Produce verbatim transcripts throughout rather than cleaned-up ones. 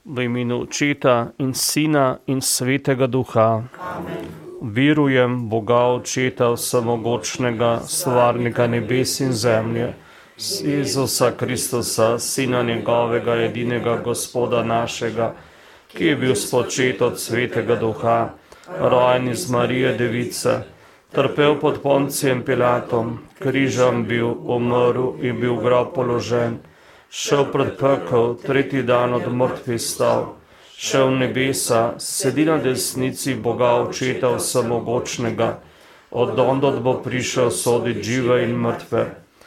V imenu Očeta in Sina in Svetega Duha. Amen. Verujem Boga Očeta vsemogočnega, stvarnika nebes in zemlje, Jezusa Kristusa, Sina njegovega, edinega Gospoda našega, ki je bil spočet od Svetega Duha, rojen iz Marije Device, trpel pod Poncijem Pilatom, križem bil, umrl in bil v grob položen, šel pred pekel, tretji dan od mrtvih stal, šel v nebesa, sedi na desnici Boga Očeta vsemogočnega, od ondod bo prišel soditi žive in mrtve.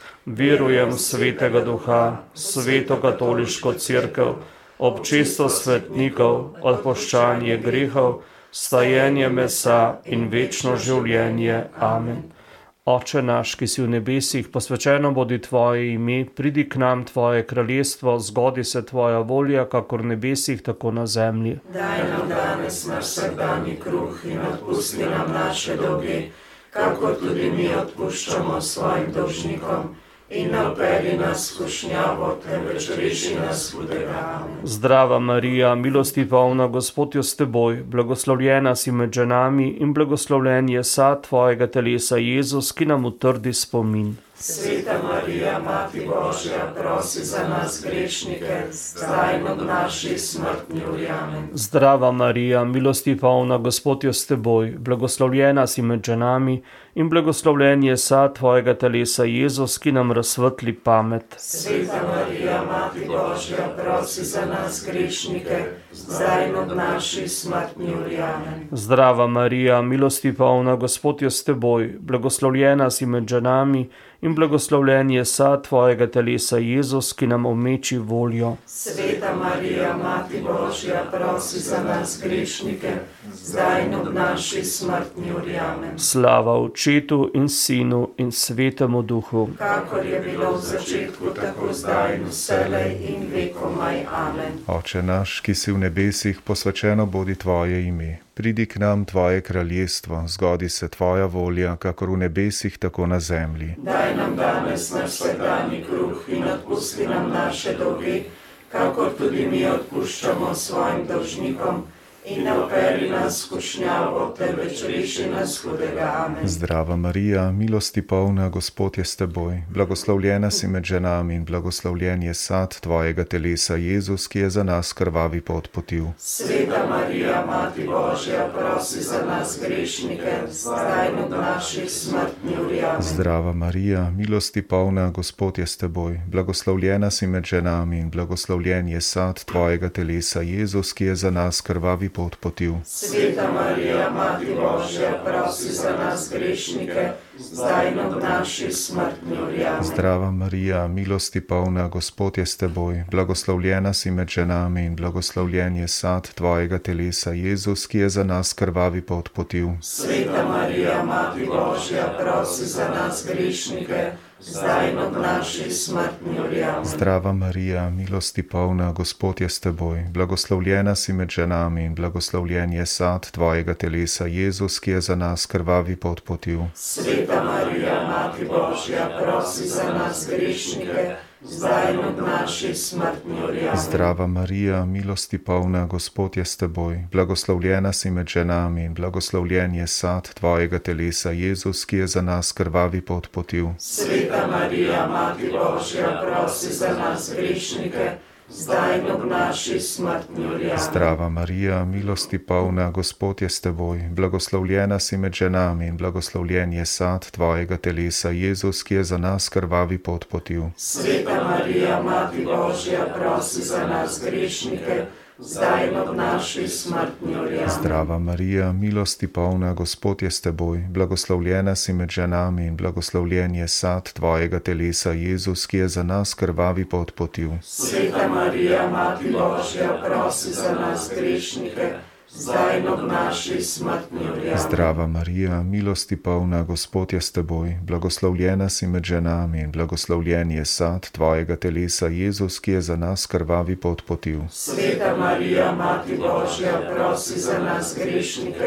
Verujem Svetega Duha, Sveto katoliško cerkev, občestvo svetnikov, odpoščanje grehov, stajenje mesa in večno življenje. Amen. Oče naš, ki si v nebesih, posvečeno bodi tvoje ime, pridi k nam tvoje kraljestvo, zgodi se tvoja volja, kakor v nebesih, tako na zemlji. Daj nam danes naš vsakdanji kruh in odpusti nam naše dolge, kakor tudi mi odpuščamo svojim dolžnikom. In ne vpelji nas v skušnjavo, temveč reši nas hudega. Amen. Zdrava Marija, milosti polna, Gospod je s teboj, blagoslovljena si med ženami in blagoslovljen je sad tvojega telesa Jezus, ki nam utrdi spomin. Sveta Marija, Mati Božja, prosi za nas grešnike, zdaj in ob naši smrtni uri. Amen. Zdrava Marija, milosti polna, Gospod je s teboj, blagoslovljena si med ženami in blagoslovljen je sad tvojega telesa Jezus, ki nam razsvetli pamet. Sveta Marija, Mati Božja, prosi za nas grešnike, zdaj in ob naši smrtni uri. Amen. Zdrava Marija, milosti polna, Gospod je s teboj, blagoslovljena si med ženami in blagoslovljen je sad tvojega telesa Jezus, ki nam omeči voljo. Sveta Marija, Mati Božja, prosi za nas grešnike, zdaj in ob naši smrtni uri. Amen. Slava Očetu in Sinu in Svetemu Duhu. Kakor je bilo v začetku, tako zdaj in vselej in vekomaj. Amen. Oče naš, ki si v nebesih, posvečeno bodi tvoje ime. Pridi k nam tvoje kraljestvo, zgodi se tvoja volja, kakor v nebesih, tako na zemlji. Daj nam danes naš vsakdanji kruh in odpusti nam naše dolge, kakor tudi mi odpuščamo svojim dolžnikom. In ne vpelji nas v skušnjavo, temveč reši nas hudega. Amen. Zdrava Marija, milosti polna, Gospod je s teboj, blagoslovljena si med ženami in blagoslovljen je sad tvojega telesa Jezus, ki je za nas krvavi pot potil. Sveta Marija, Mati Božja, prosi za nas grešnike, zdaj in ob naši smrtni uri. Amen. Zdrava Marija, milosti polna, Gospod je s teboj, blagoslovljena si med ženami in blagoslovljen je sad tvojega telesa Jezus, ki je za nas krvavi pot potil. Sveta Marija, Mati Božja, prosi za nas grešnike, zdaj in ob naši smrtni uri. Amen. Zdrava Marija, milosti polna, Gospod je s teboj, blagoslovljena si med ženami in blagoslovljen je sad tvojega telesa Jezus, ki je za nas krvavi pot potil. Sveta Marija, Mati Božja, prosi za nas grešnike, zdaj in ob naši smrtni uri. Amen. Zdrava Marija, milosti polna, Gospod je s teboj, blagoslovljena si med ženami in blagoslovljen je sad tvojega telesa Jezus, ki je za nas krvavi pot potil. Sveta Marija, Mati Božja, prosi za nas grešnike, zdaj in ob naši smrtni uri. Amen. Zdrava Marija, milosti polna, Gospod je s teboj, blagoslovljena si med ženami in blagoslovljen je sad tvojega telesa Jezus, ki je za nas krvavi pot potil. Sveta Marija, Mati Božja, prosi za nas grešnike, zdaj in ob naši smrtni uri. Amen. Zdrava Marija, milosti polna, Gospod je s teboj, blagoslovljena si med ženami in blagoslovljen je sad tvojega telesa Jezus, ki je za nas krvavi pot potil. Sveta Marija, Mati Božja, prosi za nas grešnike, zdaj in ob naši smrtni uri. Amen. Zdrava Marija, milosti polna, Gospod je s teboj, blagoslovljena si med ženami in blagoslovljen je sad tvojega telesa Jezus, ki je za nas krvavi pot potil. Sveta Marija, Mati Božja, prosi za nas grešnike, zdaj in ob naši smrtni uri. Amen. Zdrava Marija, milosti polna, Gospod je s teboj, blagoslovljena si med ženami in blagoslovljen je sad tvojega telesa Jezus, ki je za nas krvavi pot potil. Sveta Marija, Mati Božja, prosi za nas grešnike,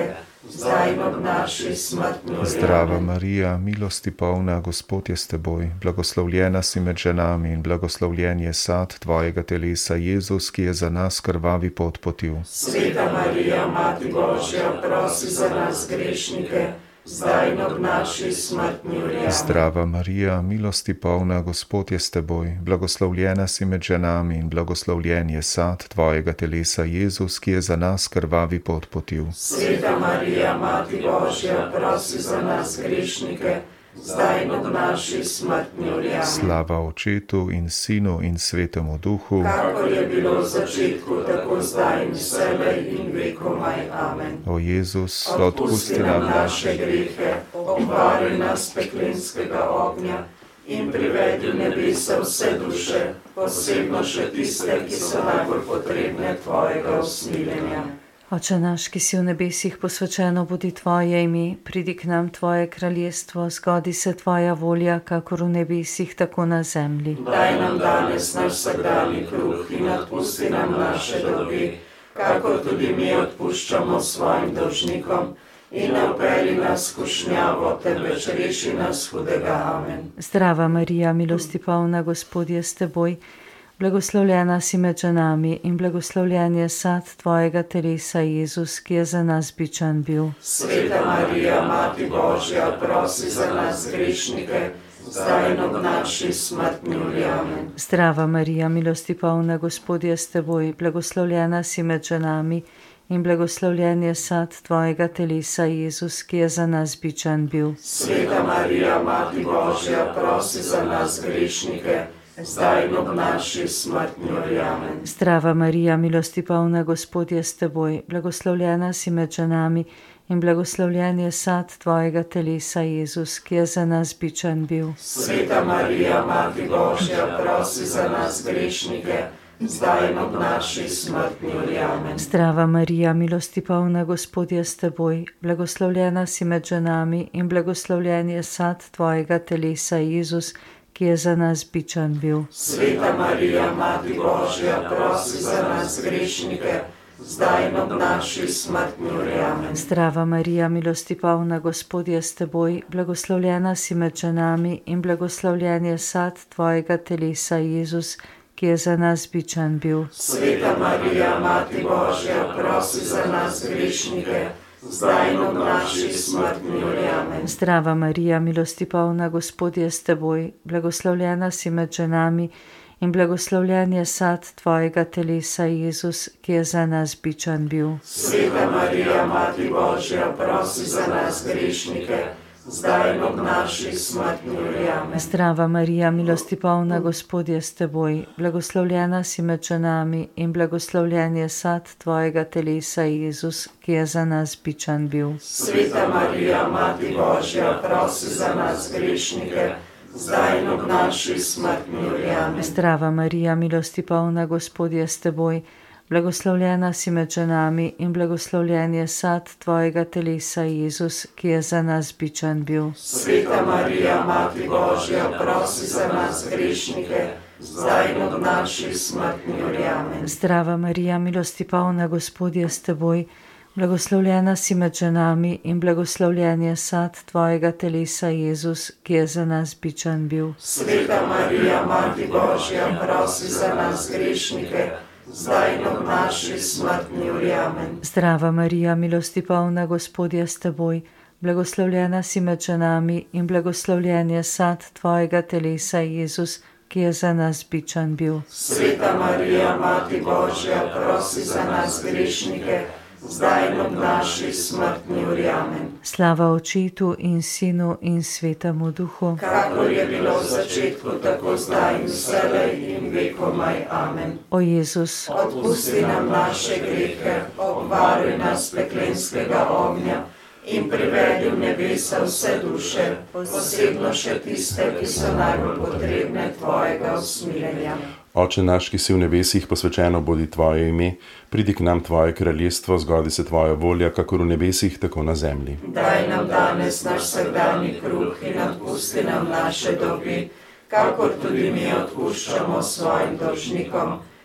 zdaj in ob naši smrtni uri. Zdrava Marija, milosti polna, Gospod je s teboj, blagoslovljena si med ženami in blagoslovljen je sad tvojega telesa, Jezus, ki je za nas krvavi pot potil. Sveta Marija, Mati Božja, prosi za nas grešnike, zdaj in ob naši smrtni uri. Zdrava Marija, milosti polna, Gospod je s teboj, blagoslovljena si med ženami in blagoslovljen je sad tvojega telesa, Jezus, ki je za nas krvavi pot potil. Sveta Marija, Mati Božja, prosi za nas grešnike, zdaj in ob naši smrtni uri. Slava Očetu in Sinu in Svetemu Duhu, kakor je bilo v začetku, tako zdaj in vselej in vekomaj. Amen. o Jezus, Odpusti nam naše grehe, obvari nas peklenskega ognja in privedi v nebesa vse duše, posebno še tiste, ki so najbolj potrebne tvojega usmiljenja. Oče naš, ki si v nebesih, posvečeno bodi tvoje ime, pridi k nam tvoje kraljestvo, zgodi se tvoja volja, kakor v nebesih, tako na zemlji. Daj nam danes naš vsakdanji kruh in odpusti nam naše dolge, kakor tudi mi odpuščamo svojim dolžnikom, in ne vpelji nas v skušnjavo, temveč reši nas hudega. Amen. Zdrava Marija, milosti polna, Gospod je s teboj, blagoslovljena si med ženami in blagoslovljen je sad tvojega telesa, Jezus, ki je za nas bičan bil. Sveta Marija, Mati Božja, prosi za nas grešnike, zdaj in ob naši smrtni uri. Amen. Zdrava Marija, milosti polna, Gospod je s teboj, blagoslovljena si med ženami in blagoslovljen je sad tvojega telesa, Jezus, ki je za nas bičan bil. Sveta Marija, Mati Božja, prosi za nas grešnike, zdaj in ob naši smrtni uri. Amen. Zdrava Marija, milosti polna, Gospod je s teboj, blagoslovljena si med ženami in blagoslovljen je sad tvojega telesa, Jezus, ki je za nas bičan bil. Sveta Marija, Mati Božja, prosi za nas grešnike, zdaj in ob naši smrtni uri. Amen. Zdrava Marija, milosti polna, Gospod je s teboj, blagoslovljena si med ženami in blagoslovljen je sad tvojega telesa, Jezus, ki je za nas bičan bil. Sveta Marija, Mati Božja, prosi za nas grešnike, zdaj in ob naši smrtni uri. Amen. Zdrava Marija, milosti polna, Gospod je s teboj, blagoslovljena si med ženami in blagoslovljen je sad tvojega telesa, Jezus, ki je za nas bičan bil. Sveta Marija, Mati Božja, prosi za nas grešnike, zdaj in ob naši smrtni uri. Amen. Zdrava Marija, milosti polna, Gospod je s teboj, blagoslovljena si med ženami in blagoslovljen je sad tvojega telesa, Jezus, ki je za nas bičan bil. Sveta Marija, Mati Božja, prosi za nas grešnike, zdaj in ob naši smrtni uri. Amen. Zdrava Marija, milosti polna, Gospod je s teboj, blagoslovljena si med ženami in blagoslovljen je sad tvojega telesa, Jezus, ki je za nas bičan bil. Sveta Marija, Mati Božja, prosi za nas grešnike, zdaj in ob naši smrtni uri. Amen. Zdrava Marija, milosti polna, Gospod je s teboj, blagoslovljena si med ženami in blagoslovljen je sad tvojega telesa, Jezus, ki je za nas bičan bil. Sveta Marija, Mati Božja, prosi za nas grešnike, zdaj in ob naši smrtni uri. Amen. Zdrava Marija, milosti polna, Gospod je s teboj, blagoslovljena si med ženami in blagoslovljen je sad tvojega telesa, Jezus, ki je za nas bičan bil. Sveta Marija, Mati Božja, prosi za nas grešnike, zdaj in ob naši smrtni uri. Amen. Zdrava Marija, milosti polna, Gospod je s teboj, blagoslovljena si med ženami in blagoslovljen je sad tvojega telesa, Jezus, ki je za nas bičan bil. Sveta Marija, Mati Božja, prosi za nas grešnike, zdaj in ob naši smrtni uri. Amen. Slava Očetu in Sinu in Svetemu Duhu, kakor je bilo v začetku, tako zdaj in vselej in vekomaj. Amen. o Jezus, Odpusti nam naše grehe, obvaruj nas peklenskega ognja in privedi v nebesa vse duše, posebno še tiste, ki so najbolj potrebne tvojega usmiljenja. Oče naš, ki si v nebesih, posvečeno bodi tvoje ime, pridi k nam tvoje kraljestvo, zgodi se tvoja volja, kakor v nebesih, tako na zemlji. Daj nam danes naš vsakdanji kruh in odpusti nam naše dolge, kakor tudi mi odpuščamo svojim dolžnikom,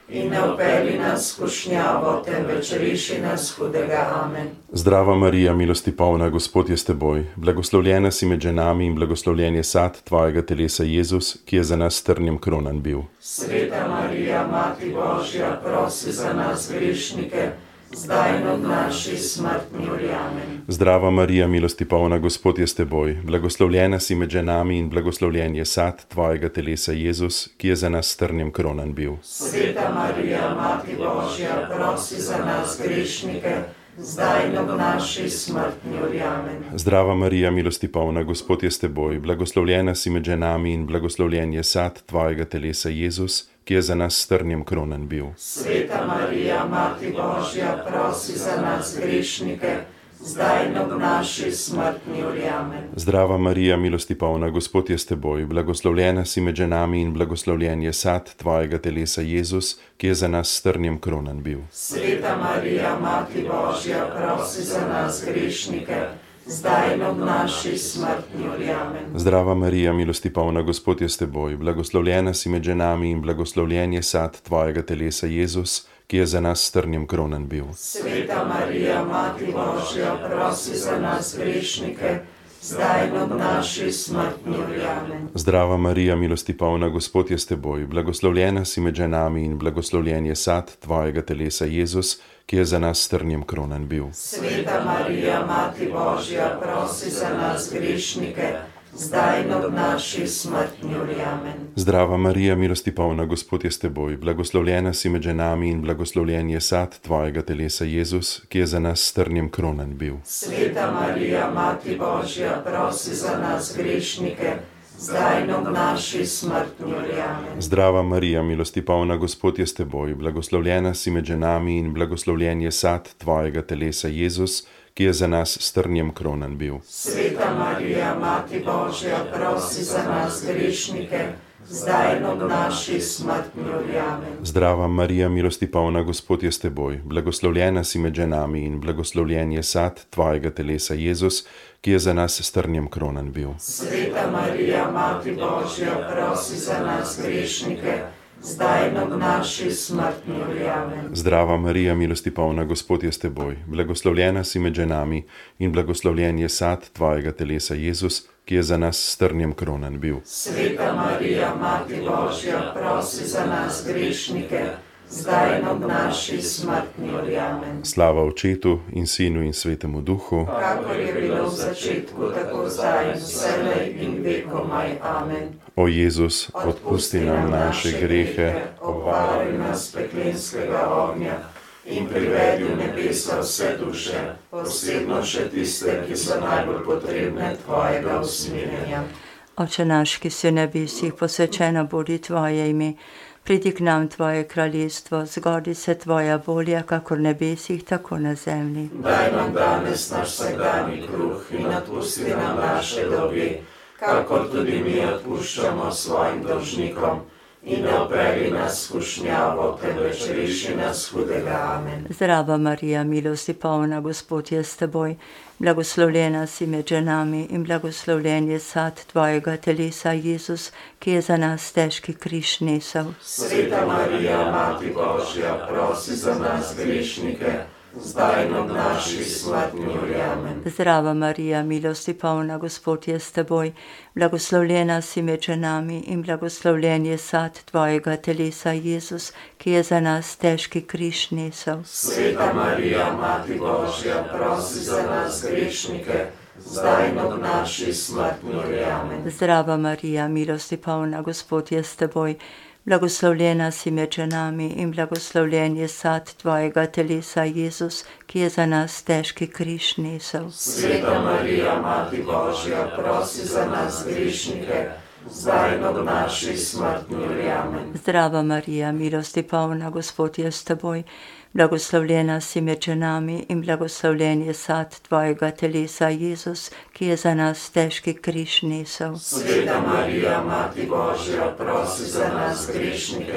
in ne vpelji nas v skušnjavo, temveč reši nas hudega. Amen. Zdrava Marija, milosti polna, Gospod je s teboj, blagoslovljena si med ženami in blagoslovljen je sad tvojega telesa Jezus, ki je za nas s trnjem kronan bil. Sveta Marija, Mati Božja, prosi za nas grešnike, zdaj in ob naši smrtni uri. Amen. Zdrava Marija, milosti polna, Gospod je s teboj, blagoslovljena si med ženami in blagoslovljen je sad tvojega telesa Jezus, ki je za nas s trnjem kronan bil. Sveta Marija, Mati Božja, prosi za nas grešnike, zdaj in ob naši smrtni uri. Amen. Zdrava Marija, milosti polna, Gospod je s teboj, blagoslovljena si med ženami in blagoslovljen je sad tvojega telesa Jezus, ki je za nas s trnjem kronan bil. Sveta Marija, Mati Božja, prosi za nas grešnike, zdaj in ob naši smrtni uri. Amen. Zdrava Marija, milosti polna, Gospod je s teboj, blagoslovljena si med ženami in blagoslovljen je sad tvojega telesa Jezus, ki je za nas s trnjem kronan bil. Sveta Marija, Mati Božja, prosi za nas grešnike, zdaj in ob naši smrtni uri. Amen. Zdrava Marija, milosti polna, Gospod je s teboj, blagoslovljena si med ženami in blagoslovljen je sad tvojega telesa Jezus, ki je za nas s trnjem kronan bil. Sveta Marija, Mati Božja, prosi za nas grešnike, zdaj in ob naši smrtni uri. Amen. Zdrava Marija, milosti polna, Gospod je s teboj, blagoslovljena si med ženami in blagoslovljen je sad tvojega telesa Jezus, ki je za nas s trnjem kronan bil. Sveta Marija, Mati Božja, prosi za nas grešnike, zdaj in ob naši smrtni uri. Amen. Zdrava Marija, milosti polna, Gospod je s teboj, blagoslovljena si med ženami in blagoslovljen je sad tvojega telesa Jezus, ki je za nas s trnjem kronan bil. Sveta Marija, Mati Božja, prosi za nas grešnike, zdaj in ob naši smrtni uri. Amen. Zdrava Marija, milosti polna, Gospod je s teboj, blagoslovljena si med ženami in blagoslovljen je sad tvojega telesa Jezus, ki je za nas s trnjem kronan bil. Sveta Marija, Mati Božja, prosi za nas grešnike, zdaj in ob naši smrtni uri. Amen. Zdrava Marija, milosti polna, Gospod je s teboj, blagoslovljena si med ženami in blagoslovljen je sad tvojega telesa Jezus, ki je za nas s trnjem kronan bil. Sveta Marija, Mati Božja, prosi za nas grešnike, zdaj in ob naši smrtni uri. Amen. Zdrava Marija, milosti polna, Gospod je s teboj, blagoslovljena si med ženami in blagoslovljen je sad tvojega telesa Jezus, ki je za nas s trnjem kronan bil. Sveta Marija, Mati Božja, prosi za nas grešnike, zdaj in ob naši smrtni uri. Amen. Slava Očetu in Sinu in Svetemu Duhu, kakor je bilo v začetku, tako zdaj in vselej in vekomaj. Amen. O Jezus, odpusti nam naše grehe, obvaruj nas peklenskega ognja in privedi v nebesa vse duše, posebno še tiste, ki so najbolj potrebne tvojega usmiljenja. Oče naš, ki si v nebesih, posvečeno bodi tvoje ime. Pridi k nam tvoje kraljestvo, zgodi se tvoja volja, kakor v nebesih, tako na zemlji. Daj nam danes naš vsakdanji kruh in odpusti nam naše dolge, kakor tudi mi odpuščamo svojim dolžnikom. In ne vpelji nas v skušnjavo, temveč reši nas hudega. Amen. Zdrava Marija, milosti polna, Gospod je s teboj, blagoslovljena si med ženami in blagoslovljen je sad tvojega telesa Jezus, ki je za nas težki križ nesel. Sveta Marija, Mati Božja, prosi za nas grešnike, zdaj in ob naši smrtni uri. Amen. Zdrava Marija, milosti polna, Gospod je s teboj, blagoslovljena si med ženami in blagoslovljen je sad tvojega telesa Jezus, ki je za nas težki križ nesel. Sveta Marija, Mati Božja, prosi za nas grešnike, zdaj in ob naši smrtni uri. Amen. Zdrava Marija, milosti polna, Gospod je s teboj, blagoslovljena si med ženami in blagoslovljen je sad tvojega telesa Jezus, ki je za nas težki križ nesel. Sveta Marija, Mati Božja, prosi za nas grešnike, zdaj in ob naši smrtni uri. Amen. Zdrava Marija, milosti polna, Gospod je s teboj, blagoslovljena si med ženami in blagoslovljen je sad tvojega telesa Jezus, ki je za nas težki križ nesel. Sveta Marija, Mati Božja, prosi za nas grešnike,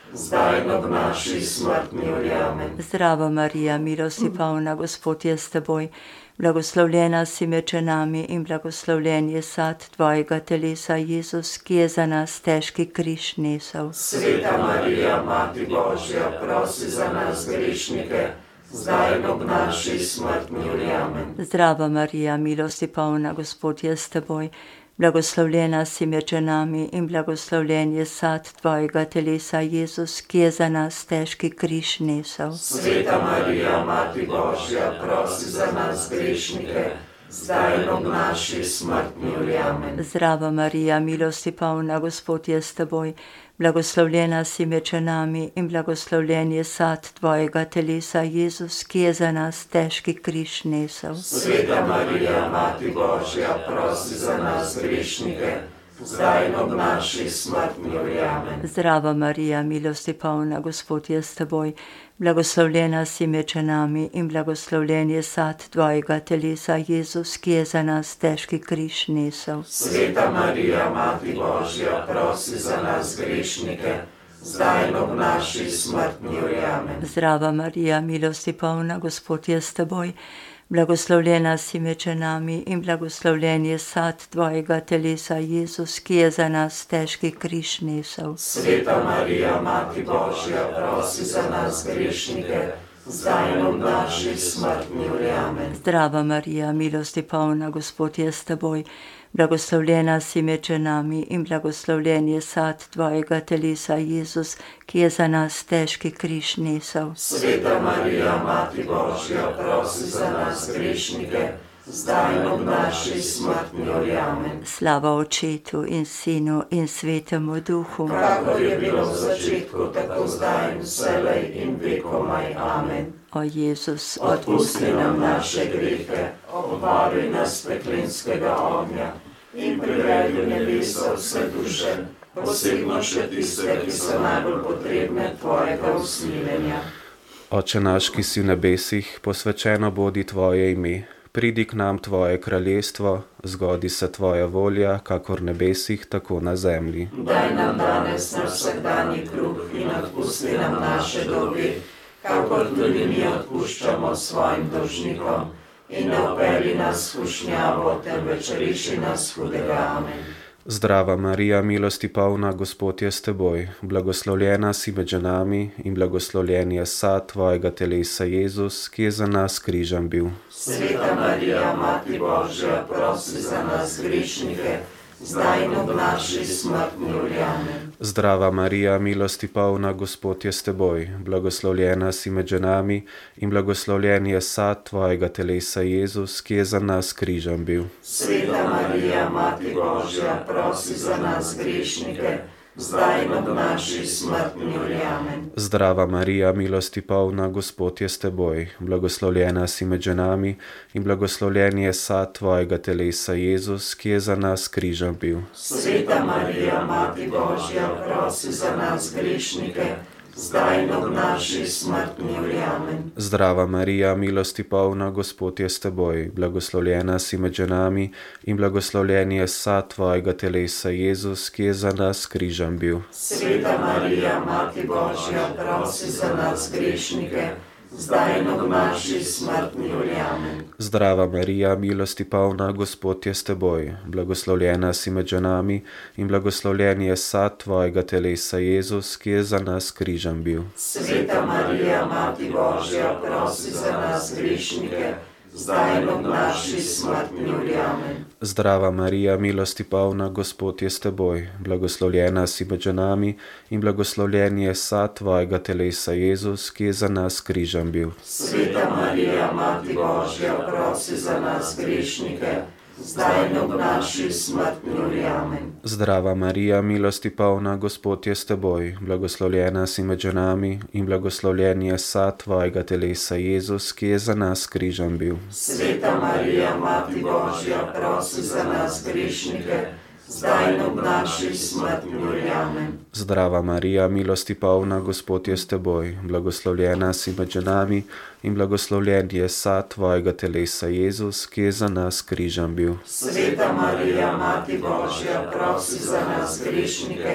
zdaj in ob naši smrtni uri. Amen. Zdrava Marija, milosti polna, Gospod je s teboj. Blagoslovljena si med ženami in blagoslovljen je sad tvojega telesa, Jezus, ki je za nas težki križ nesel. Sveta Marija, Mati Božja, prosi za nas grešnike, zdaj in ob naši smrtni uri. Amen. Zdrava Marija, milosti polna, Gospod je s teboj. Blagoslovljena si med ženami in blagoslovljen je sad tvojega telesa, Jezus, ki je za nas težki križ nesel. Sveta Marija, Mati Božja, prosi za nas grešnike, zdaj in ob naši smrtni uri. Amen. Zdrava Marija, milosti polna, Gospod je s teboj. Blagoslovljena si med ženami in blagoslovljen je sad tvojega telesa, Jezus, ki je za nas težki križ nesel. Sveta Marija, Mati Božja, prosi za nas grešnike, zdaj in ob naši smrtni uri. Amen. Zdrava Marija, milosti polna, Gospod je s teboj. Blagoslovljena si med ženami in blagoslovljen je sad tvojega telesa, Jezus, ki je za nas težki križ nesel. Sveta Marija, Mati Božja, prosi za nas grešnike, zdaj in ob naši smrtni uri. Amen. Zdrava Marija, milosti polna, Gospod je s teboj. Blagoslovljena si med ženami in blagoslovljen je sad tvojega telesa, Jezus, ki je za nas težki križ nesel. Sveta Marija, Mati Božja, prosi za nas grešnike, zdaj in ob naši smrtni uri. Amen. Zdrava Marija, milosti polna, Gospod je s teboj. Blagoslovljena si med ženami in blagoslovljen je sad tvojega telesa, Jezus, ki je za nas težki križ nesel. Sveta Marija, Mati Božja, prosi za nas grešnike, zdaj in ob naši smrtni uri. Amen. Slava Očetu in Sinu in Svetemu Duhu, kakor je bilo v začetku, tako zdaj in vselej in vekomaj. Amen. o Jezus, Odpusti nam naše grehe, obvaruj nas peklenskega ognja in privedi v nebeso vse duše, posebno še tiste, ki so najbolj potrebne tvojega usmiljenja. Oče naš, ki si v nebesih, posvečeno bodi tvoje ime. Pridi k nam tvoje kraljestvo, zgodi se tvoja volja, kakor v nebesih, tako na zemlji. Daj nam danes naš vsakdanji kruh in odpusti nam naše dolge, kakor tudi mi odpuščamo svojim dolžnikom. In ne vpelji nas v skušnjavo, temveč reši nas hudega. Amen. Zdrava Marija, milosti polna, Gospod je s teboj. Blagoslovljena si med ženami in blagoslovljen je sad tvojega telesa, Jezus, ki je za nas križem bil. Sveta Marija, Mati Božja, prosi za nas grešnike, zdaj in ob naši smrtni uri. Amen. Zdrava Marija, milosti polna, Gospod je s teboj. Blagoslovljena si med ženami in blagoslovljen je sad tvojega telesa, Jezus, ki je za nas križem bil. Sveta Marija, Mati Božja, prosi za nas grešnike, zdaj in ob naši smrtni uri. Amen. Zdrava Marija, milosti polna, Gospod je s teboj. Blagoslovljena si med ženami in blagoslovljen je sad tvojega telesa, Jezus, ki je za nas križem bil. Sveta Marija, Mati Božja, prosi za nas grešnike, zdaj in ob naši smrtni uri. Amen. Zdrava Marija, milosti polna, Gospod je s teboj. Blagoslovljena si med ženami in blagoslovljen je sad tvojega telesa, Jezus, ki je za nas križem bil. Sveta Marija, Mati Božja, prosi za nas grešnike, zdaj in ob naši smrtni uri. Amen. Zdrava Marija, milosti polna, Gospod je s teboj. Blagoslovljena si med ženami in blagoslovljen je sad tvojega telesa, Jezus, ki je za nas križem bil. Sveta Marija, Mati Božja, prosi za nas grešnike, zdaj in ob naši smrtni uri. Amen. Zdrava Marija, milosti polna, Gospod je s teboj. Blagoslovljena si med ženami in blagoslovljen je sad tvojega telesa, Jezus, ki je za nas križem bil. Sveta Marija, Mati Božja, prosi za nas grešnike, zdaj in ob naši smrtni uri. Amen. Zdrava Marija, milosti polna, Gospod je s teboj. Blagoslovljena si med ženami in blagoslovljen je sad tvojega telesa, Jezus, ki je za nas križem bil. Sveta Marija, Mati Božja, prosi za nas grešnike, zdaj in ob naši smrtni uri. Amen. Zdrava Marija, milosti polna, Gospod je s teboj. Blagoslovljena si med ženami in blagoslovljen je sad tvojega telesa, Jezus, ki je za nas križem bil. Sveta Marija, Mati Božja, prosi za nas grešnike,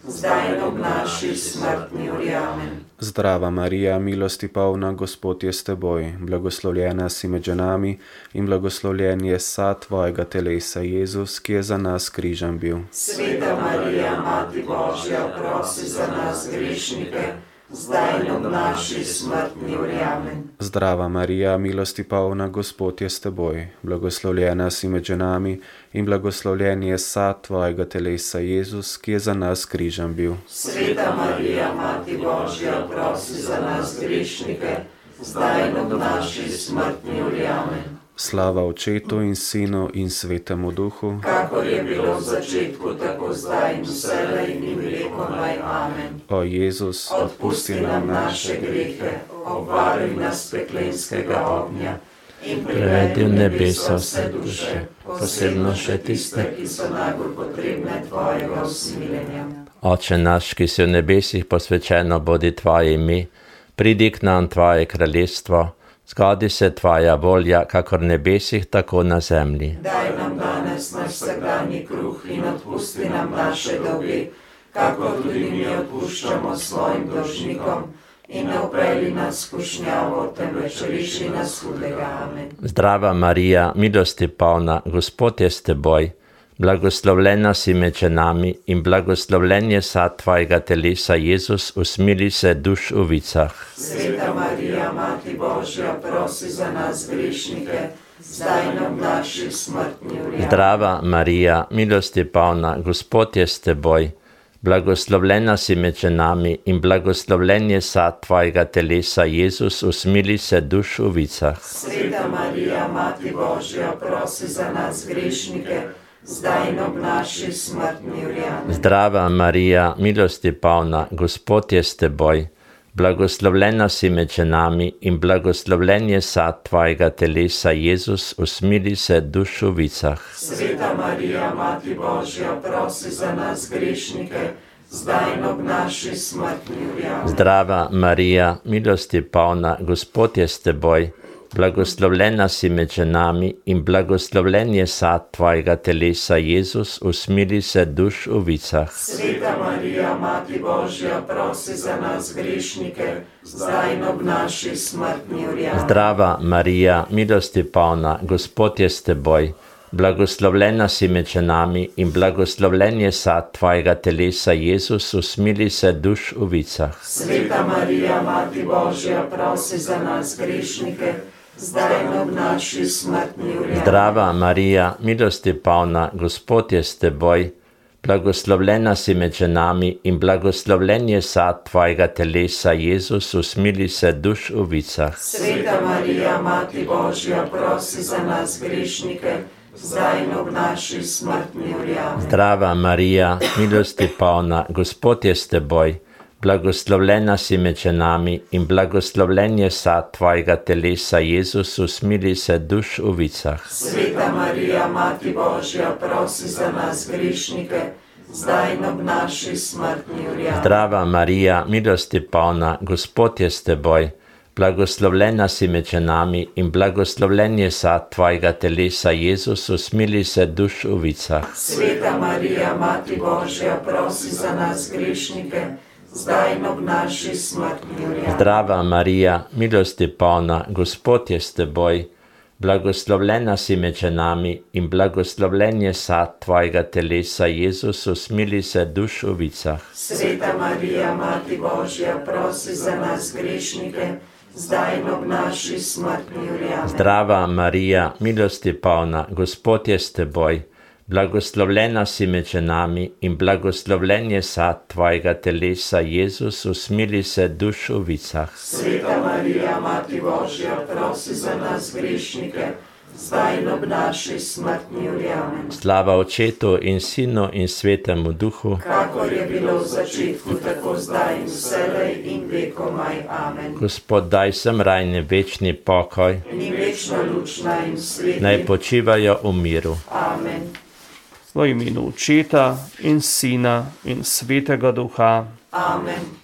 zdaj in ob naši smrtni uri. Amen. Zdrava Marija, milosti polna, Gospod je s teboj, blagoslovljena si med ženami in blagoslovljen je sad tvojega telesa, Jezus, ki je za nas križem bil. Sveta Marija, Mati Božja, prosi za nas grešnike, zdaj in ob naši smrtni uri. Amen. Zdrava Marija, milosti polna, Gospod je s teboj, blagoslovljena si med ženami in blagoslovljen je sad tvojega telesa, Jezus, ki je za nas križem bil. Sveta Marija, Mati Božja, prosi za nas grešnike, zdaj in ob naši smrtni uri. Amen. Slava Očetu in Sinu in Svetemu Duhu, kakor je bilo v začetku, tako zdaj in vselej in vekomaj. Amen. O Jezus, odpusti nam naše grehe, obvaruj nas peklenskega ognja in privedi v nebesa vse duše, posebno še tiste, ki so najbolj potrebne tvojega usmiljenja. Oče naš, ki si v nebesih, posvečeno bodi tvoje ime, pridi k nam tvoje kraljestvo, zgodi se tvoja volja, kakor v nebesih, tako na zemlji. Daj nam danes naš vsakdanji kruh in odpusti nam naše dolge, kakor tudi mi odpuščamo svojim dolžnikom, in ne vpelji nas v skušnjavo, temveč reši nas hudega. Amen. Zdrava Marija, milosti polna, Gospod je s teboj, blagoslovljena si med ženami in blagoslovljen je sad tvojega telesa, Jezus, usmili se duš v vicah. Sveta Marija, Mati Božja, prosi za nas grešnike, zdaj in ob naši smrtni uri. Zdrava Marija, milosti polna, Gospod je s teboj, blagoslovljena si med ženami in blagoslovljen je sad tvojega telesa, Jezus, usmili se duš v vicah. Sveta Marija, Mati Božja, prosi za nas grešnike, zdaj in ob naši smrtni uri. Zdrava Marija, milosti polna, Gospod je s teboj, blagoslovljena si med ženami in blagoslovljen je sad tvojega telesa, Jezus, usmili se duš v vicah. Sveta Marija, Mati Božja, prosi za nas grešnike, zdaj in ob naši smrtni uri. Zdrava Marija, milosti polna, Gospod je s teboj, blagoslovljena si med ženami in blagoslovljen je sad tvojega telesa, Jezus, usmili se duš v vicah. Sveta Marija, Mati Božja, prosi za nas grešnike, zdaj in ob naši smrtni uri. Zdrava Marija, milosti polna, Gospod je s teboj, blagoslovljena si med ženami in blagoslovljen je sad tvojega telesa, Jezus, usmili se duš v vicah. Sveta Marija, Mati Božja, prosi za nas grešnike, zdaj in ob naši smrtni uri. Zdrava Marija, milosti polna, Gospod je s teboj, blagoslovljena si med ženami in blagoslovljen je sad tvojega telesa, Jezus, usmili se duš v vicah. Sveta Marija, Mati Božja, prosi za nas grešnike, zdaj in ob naši smrtni uri. Zdrava Marija, milosti polna, Gospod je s teboj, blagoslovljena si med ženami in blagoslovljen je sad tvojega telesa, Jezus, usmili se duš v vicah. Sveta Marija, Mati Božja, prosi za nas grešnike, zdaj in ob naši smrtni uri. Zdrava Marija, milosti polna, Gospod je s teboj, blagoslovljena si med ženami in blagoslovljen je sad tvojega telesa, Jezus, usmili se duš v vicah. Sveta Marija, Mati Božja, prosi za nas grešnike, zdaj in ob naši smrtni uri. Zdrava Marija, milosti polna, Gospod je s teboj, blagoslovljena si med ženami in blagoslovljen je sad tvojega telesa, Jezus, usmili se duš v vicah. Sveta Marija, Mati Božja, prosi za nas grešnike, zdaj in ob naši smrtni uri. Zdrava Marija, milosti polna, Gospod je s teboj, blagoslovljena si med ženami in blagoslovljen je sad tvojega telesa, Jezus, usmili se duš v vicah. Sveta Marija, Mati Božja, prosi za nas grešnike, zdaj in ob naši smrtni uri. Slava Očetu in Sinu in Svetemu Duhu, kakor je bilo v začetku, tako zdaj in vselej in vekomaj. Amen. Gospod, daj sem rajni večni pokoj, in večno luč naj jim sveti. Naj počivajo v miru. Amen. V imenu Očeta in Sina in Svetega Duha. Amen.